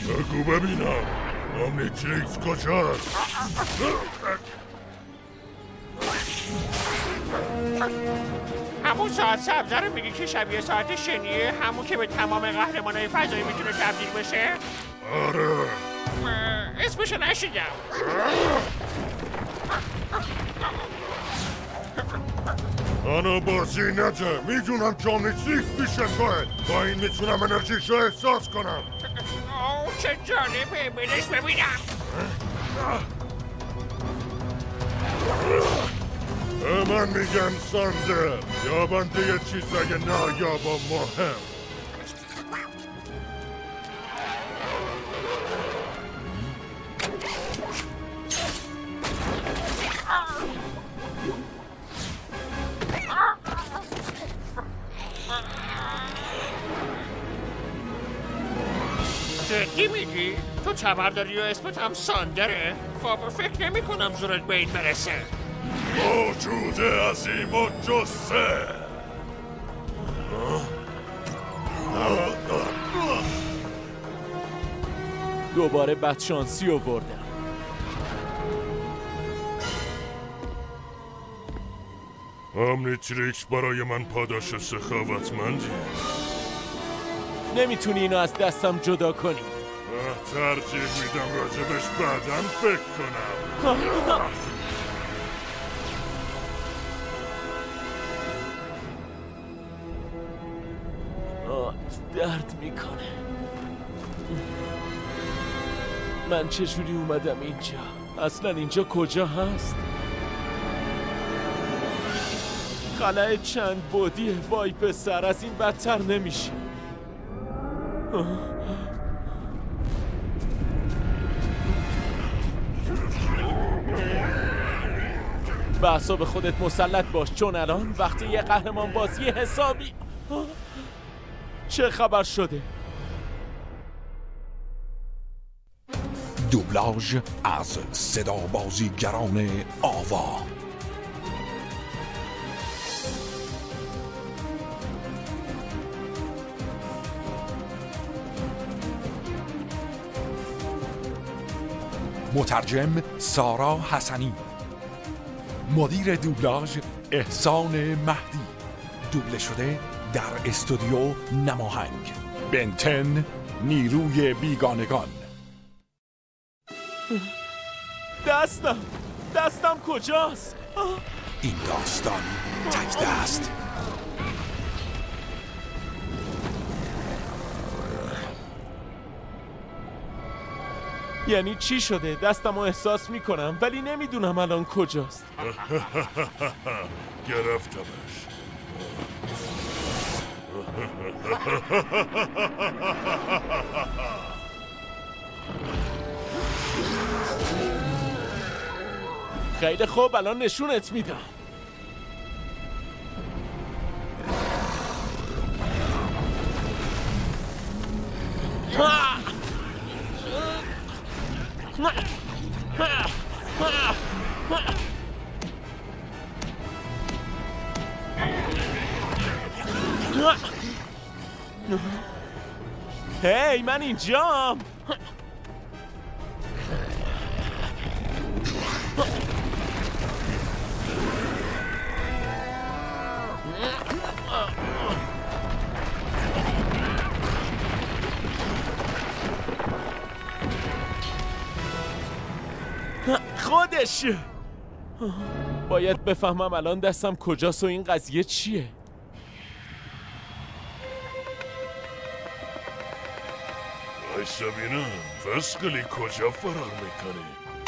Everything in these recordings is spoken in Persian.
بگو ببینم آمنیتریکس کجاست؟ همون ساعت سبز رو میگی که شبیه ساعت شنیه؟ همون که به تمام قهرمانای فضایی میتونه تبدیل بشه؟ آره. اسمشو نشیدم. آنو بازی نده. میدونم که آمنیتریکس پیش توه. با این میتونم انرژیشو احساس کنم. چه جالبه. بدش ببینم. به من میگن ساندر، یابنده چیزای نایاب و مهم. جدی میگی؟ تو تبر داری و اسمت هم ساندره؟ خب فکر نمی کنم زورت به این برسه. موجود عظیم و جسه. دوباره بدشانسی آوردم. آمنیتریکس برای من پاداش سخاوتمندی. نمیتونی اینو از دستم جدا کنی. ترجیح میدم راجبش بعداً فکر کنم. درد میکنه. من چجوری اومدم اینجا؟ اصلا اینجا کجا هست؟ خلأ چند بعدی. وای پسر، از این بدتر نمیشه. به اعصاب خودت مسلط باش، چون الان وقتی یه قهرمان بازی حسابی. چه خبر شده؟ دوبلاژ از صدا بازیگران آوا. مترجم سارا حسنی. مدیر دوبلاژ احسان مهدی. دوبله شده در استودیو نماهنگ. بنتن نیروی بیگانگان. دستم کجاست؟ این داستان تک دست. یعنی چی شده؟ دستمو احساس میکنم ولی نمیدونم الان کجاست. گرفتمش. خیلی خوب، الان نشونت میدم. هی، من اینجام. خودش. باید بفهمم الان دستم کجاست و این قضیه چیه. بایستا بینم وسقلی کجا فرار میکنی؟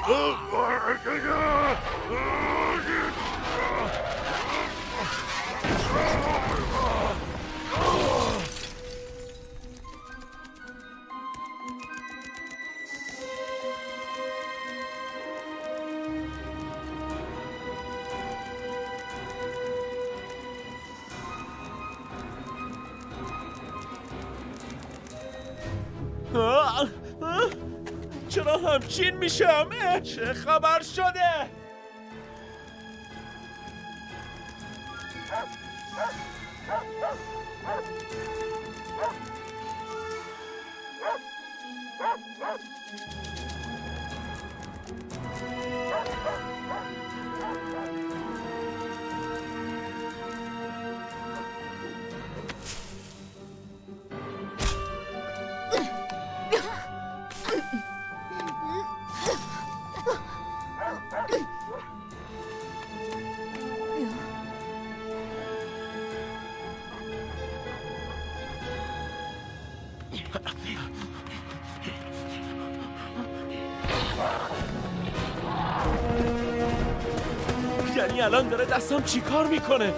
چرا همچین میشم؟ چه خبر شده؟ یعنی الان داره دستم چی کار میکنه؟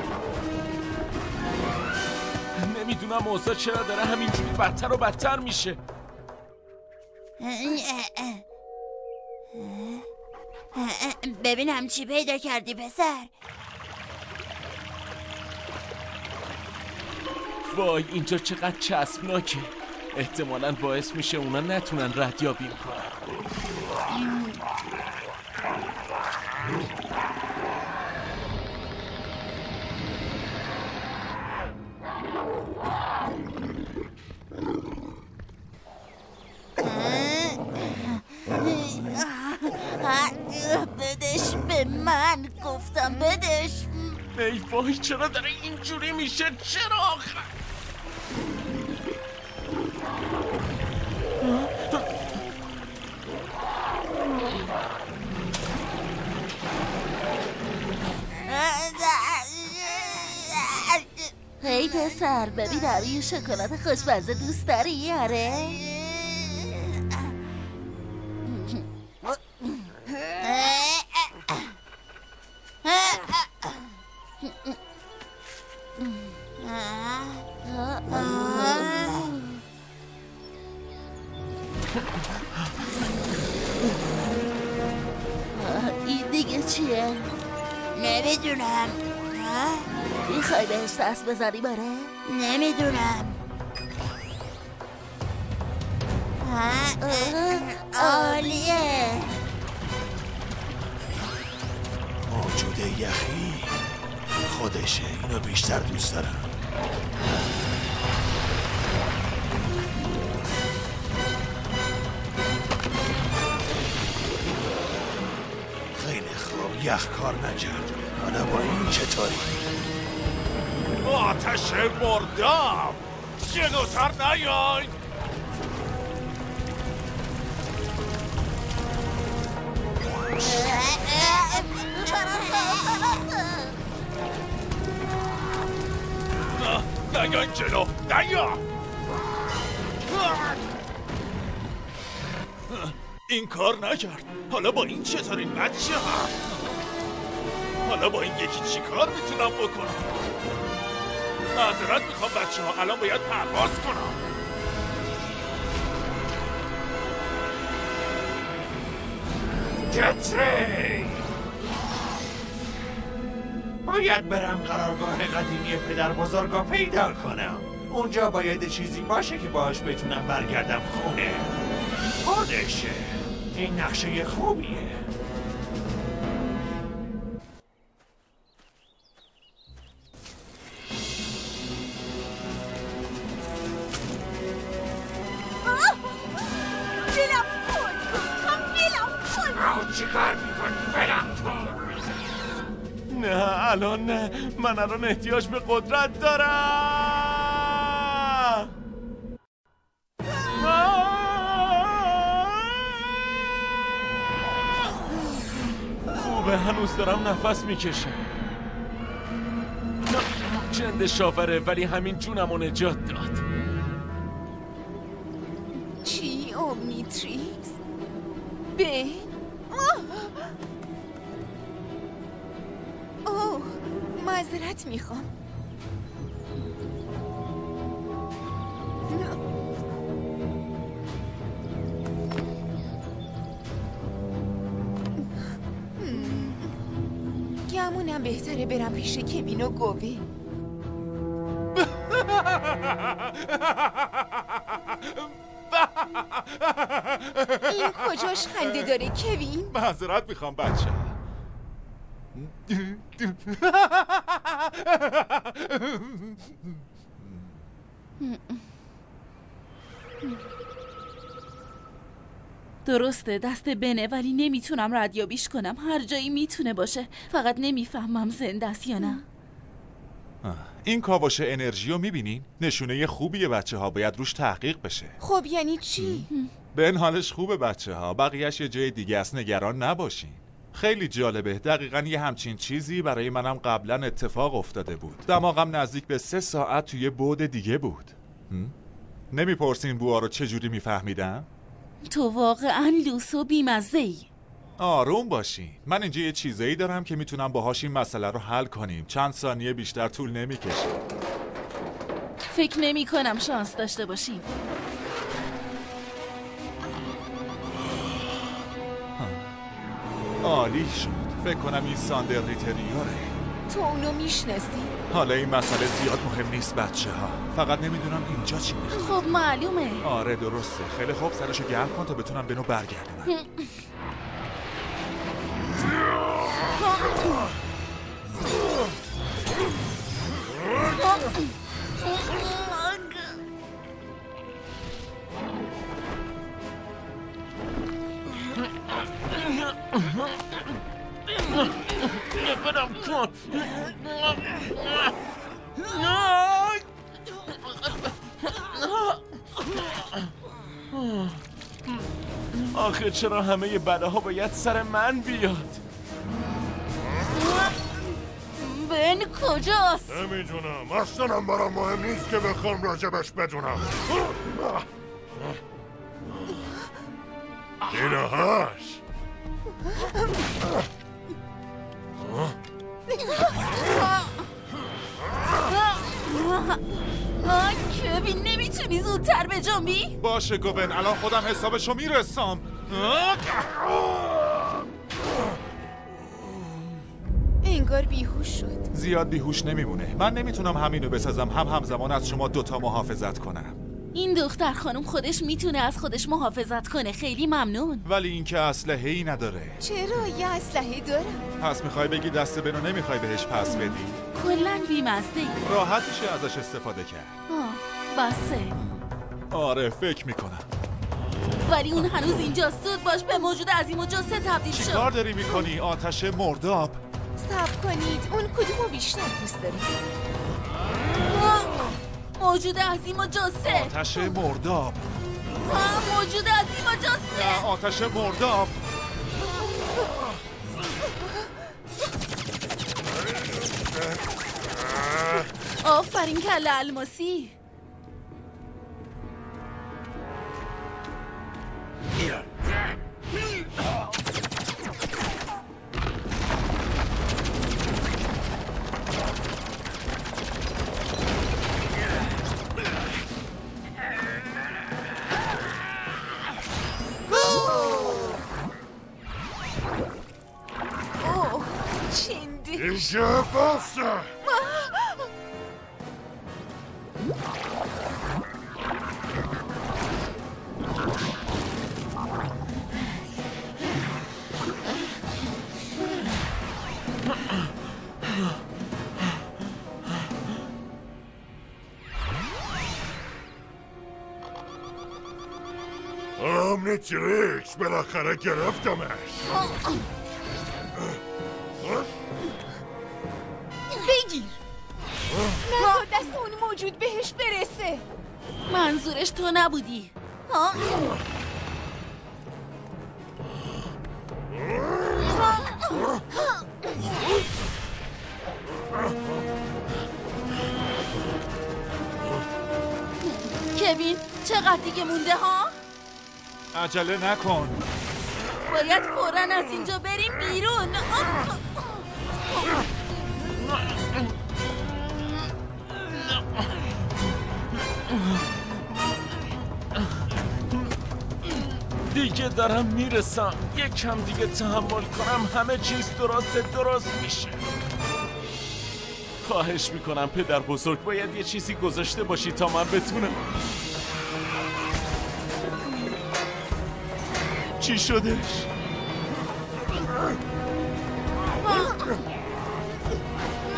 نمیدونم اوضاع چرا داره همینجوری بدتر و بدتر میشه. ببینم چی پیدا کردی پسر. وای اینجا چقدر چسبناکه. احتمالاً باعث میشه اونا نتونن ردیابیم کنن. بدش به من، گفتم بدش. ای وای چرا داره اینجوری میشه؟ چرا آخر؟ هی پسر ببینم یه شکلات خوشمزه دوست داری؟ آره این دیگه چیه؟ نمیدونم. میخوای بهش دست بزنی باره؟ نمیدونم. عالیه. موجود یخی خودشه، اینو بیشتر دوست دارم. خیلی خوب، یخ کار نکرد. حالا با این چطوری؟ آتش مردم جلوتر نیای. نیای جلو، نیا. این کار نکرد. حالا با این چطوری بچه ها؟ حالا با این یکی چی کار میتونم بکنم؟ معذرت میخوام بچه ها، الان باید پرواز کنم. کتری باید برم قرارگاه قدیمی پدر بزرگا پیدا کنم. اونجا باید چیزی باشه که باهاش بتونم برگردم خونه. خودشه. این نقشه خوبیه. چی کار میکنی؟ برم کن. نه الان نه، من الان احتیاج به قدرت دارم. خوبه هنوز دارم نفس میکشم. جند شاوره ولی همین جونمو نجات داد. چی اومنیتریکس؟ به اوه معذرت میخوام. گمونم بهتره برم پیش کوین و گوی. این کجاش خنده داره کوین؟ معذرت میخوام بچه. درسته دست بنه، ولی نمیتونم ردیابیش کنم. هر جایی میتونه باشه، فقط نمیفهمم زنده است یا نه. این کاوش انرژی رو میبینین؟ نشونه خوبیه، بچه ها باید روش تحقیق بشه. خب یعنی چی؟ بن حالش خوبه بچه ها، بقیهش یه جای دیگه است، نگران نباشین. خیلی جالبه، دقیقاً یه همچین چیزی برای منم قبلا اتفاق افتاده بود. دماغم نزدیک به 3 ساعت توی بعد دیگه بود. نمیپرسین بوها رو چجوری میفهمیدم؟ تو واقعاً لوس و بیمزه‌ای. آروم باشین، من اینجا یه چیزایی دارم که میتونم باهاش این مسئله رو حل کنیم. چند ثانیه بیشتر طول نمیکشه. فکر نمی کنم شانس داشته باشیم. عالی شد. فکر کنم این ساندر ریتریوره. تو اونو میشناسی؟ حالا این مسئله زیاد مهم نیست بچه ها، فقط نمیدونم اینجا چی میخواد. خب معلومه. آره درسته. خیلی خوب، سرشو گرم کن تا بتونم بنو برگردونم. برم کن. آخه چرا همه بلاها باید سر من بیاد؟ بن کجاست؟ نمیدونم، اصلا برام مهم نیست که بخوام راجبش بدونم. اینهاش. کوین نمیتونی زودتر بجنبی؟ باشه گوبن، الان خودم حسابشو میرسام. انگار بیهوش شد. زیاد بیهوش نمیمونه. من نمیتونم همینو بسازم هم همزمان از شما دوتا محافظت کنم. این دختر خانم خودش میتونه از خودش محافظت کنه. خیلی ممنون. ولی این که اسلحه‌ای نداره. چرا؟ یه اسلحه داره. پس میخوای بگی دست بنو نمیخوای بهش پس بدی؟ کلاً بی‌مزه‌ای. راحت میشه ازش استفاده کرد. بسه. آره فکر میکنم. ولی اون هنوز اینجاست. زود باش به موجود عظیم و جثه تبدیل شد. چیکار داری میکنی؟ آتش مرداب. صبر کنید، اون کدومو بیشتر دوست داری؟ موجود عظیم و جثه. آتش مرداب. موجود عظیم و جثه. نه، آتش مرداب. آفرین کله الماسی. اینجا باسه. آمنیتریکس بالاخره گرفتمش. بگیر. نزد دست اون موجود بهش برسه. منظورش تو نبودی. کوین چقدر دیگه مونده ها؟ عجله نکن. باید فوراً از اینجا بریم بیرون. دیگه دارم میرسم. یک کم دیگه تحمل کنم همه چیز درست میشه. خواهش میکنم پدر بزرگ، باید یه چیزی گذاشته باشی تا من بتونم. چی شدش؟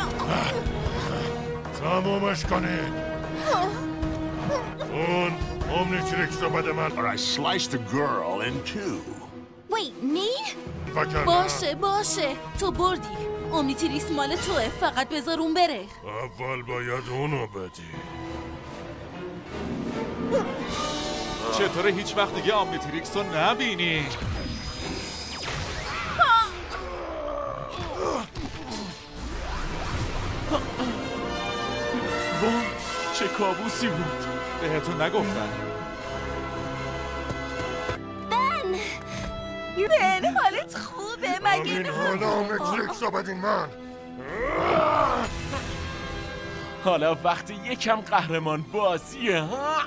تمومش کنید. اون اومنیتریکس رو بده من. Or I sliced the girl in two. Wait, me? باشه تو بردی. اومنیتریکس مال توه، فقط بذار اون بره. اول باید اونو بدی. چطوره هیچ وقت دیگه اومنیتریکس رو نبینی؟ وای چه کابوسی بود. بهتون نگفتن. بن حالت خوبه مگه نه؟ حالا اومنیتریکس رو بدین من. حالا وقتی یکم قهرمان بازیه ها؟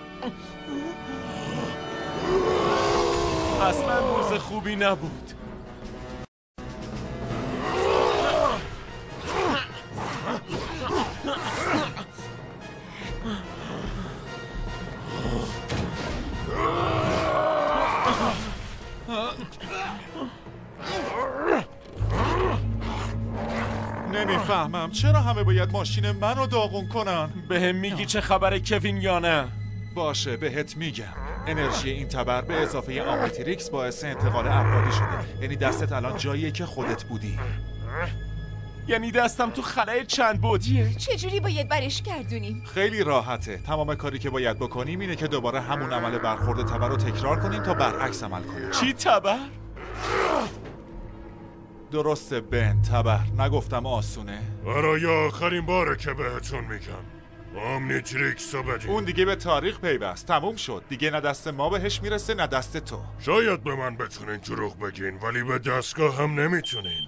اصلا روز خوبی نبود. نمیفهمم چرا همه باید ماشین منو داغون کنن؟ بهم میگی چه خبره کوین یا نه؟ باشه بهت میگم. انرژی این تبر به اضافه اومنیتریکس باعث انتقال ابعادی شده. یعنی دستت الان جاییه که خودت بودی. یعنی دستم تو خلای چند بعدیه؟ چجوری باید برش گردونیم؟ خیلی راحته. تمام کاری که باید بکنیم اینه که دوباره همون عمل برخورد تبر رو تکرار کنیم تا برعکس عمل کنیم. چی تبر؟ درسته بن، تبر. نگفتم آسونه. برای آخرین باره که بهتون میگم اومنیتریکس رو بدین. اون دیگه به تاریخ پیوست. تموم شد. دیگه نه دست ما بهش میرسه نه دست تو. شاید به من بتونین دروغ بگین ولی به دستگاه هم نمیتونین.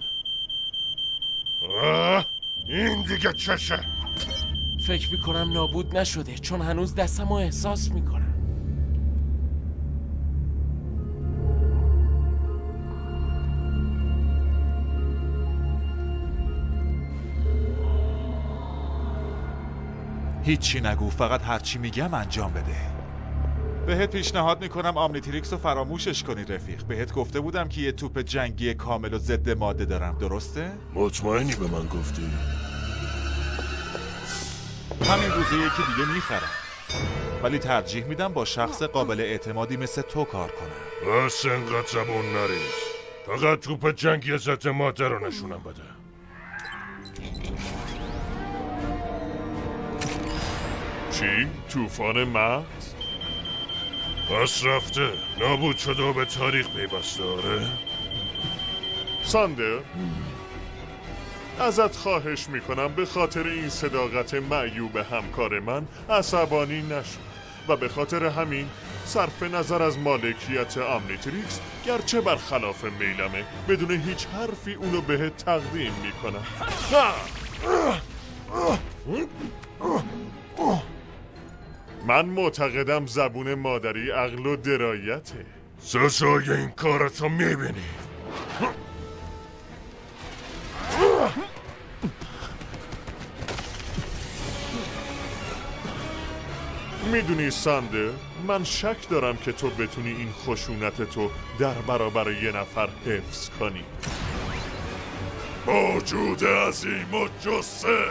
این دیگه چشه؟ فکر میکنم نابود نشده چون هنوز دستمو احساس میکنم. هیچی نگو، فقط هرچی میگم انجام بده. بهت پیشنهاد میکنم اومنیتریکس رو فراموشش کنی رفیق. بهت گفته بودم که یه توپ جنگی کامل و ضد ماده دارم، درسته؟ مطمئنی به من گفتی؟ همین روزه یکی دیگه میخرم، ولی ترجیح میدم با شخص قابل اعتمادی مثل تو کار کنم. بس انقدر زبون نریز. فقط توپ جنگی ضد ماده رو نشونم بده. چی؟ طوفان مغز؟ پس رفته نابود شده و به تاریخ پیوسته. آره؟ ساندر ازت خواهش میکنم به خاطر این صداقت معیوب همکار من عصبانی نشو و به خاطر همین صرف نظر از مالکیت اومنیتریکس گرچه برخلاف میلمه بدون هیچ حرفی اونو بهت تقدیم میکنم. من معتقدم زبون مادری عقل و درایته. سزای این کارتو میبینی. میدونی ساندر، من شک دارم که تو بتونی این خشونتتو در برابر یه نفر حفظ کنی. موجود عظیم و جسه،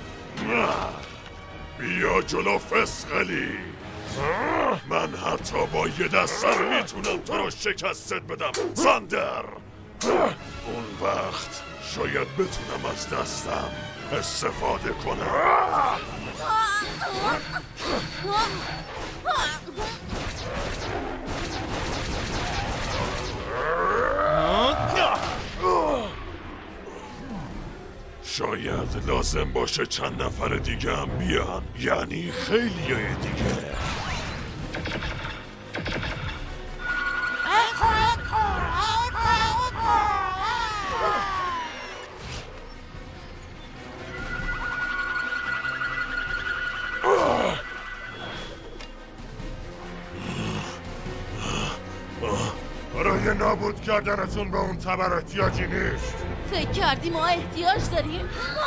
بیا جلو فسقلی. من حتی با یه دستم میتونم تو رو شکستت بدم ساندر. اون وقت شاید بتونم از دستم استفاده کنم. شاید لازم باشه چند نفر دیگه هم بیان، یعنی خیلیای دیگه. برای نابود کردنتون به اون تبر احتیاجی نیست. فکر کردی ما احتیاج داریم؟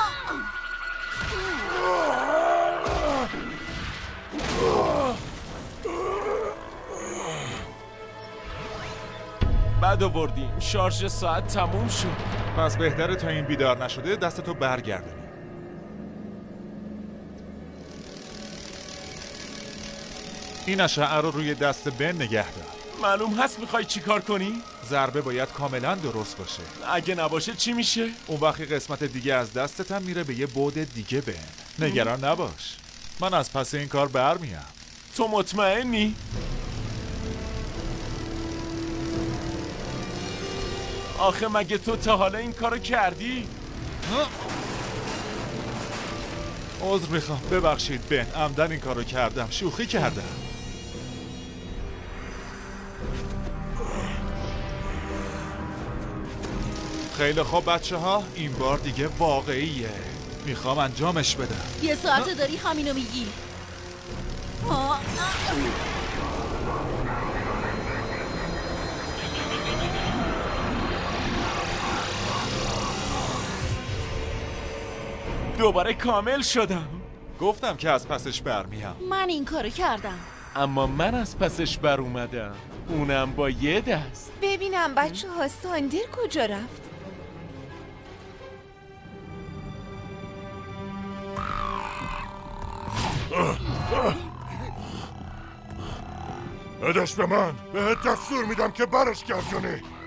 بعد آوردیم، شارژ ساعت تموم شد. پس بهتره تا این بیدار نشده دستتو برگردونی. این اشعه رو روی دست بن نگه دار. معلوم هست میخوای چی کار کنی؟ ضربه باید کاملا درست باشه. اگه نباشه چی میشه؟ اون وقتی قسمت دیگه از دستت هم میره به یه بعد دیگه بن. نگران نباش، من از پس این کار برمیم. تو مطمئنی؟ آخه مگه تو تا حالا این کارو کردی؟ عذر میخوام، ببخشید بن، عمدن این کارو کردم، شوخی کردم. خیلی خوب بچه ها، این بار دیگه واقعیه، میخوام انجامش بدم. یه ساعت داری همینو میگی. دوباره کامل شدم. گفتم که از پسش برمیم. من این کارو کردم. اما من از پسش بر اومدم، اونم با یه دست. ببینم بچه ها ساندر کجا رفت؟ بدش به من، بهت دستور میدم که برش گردونی.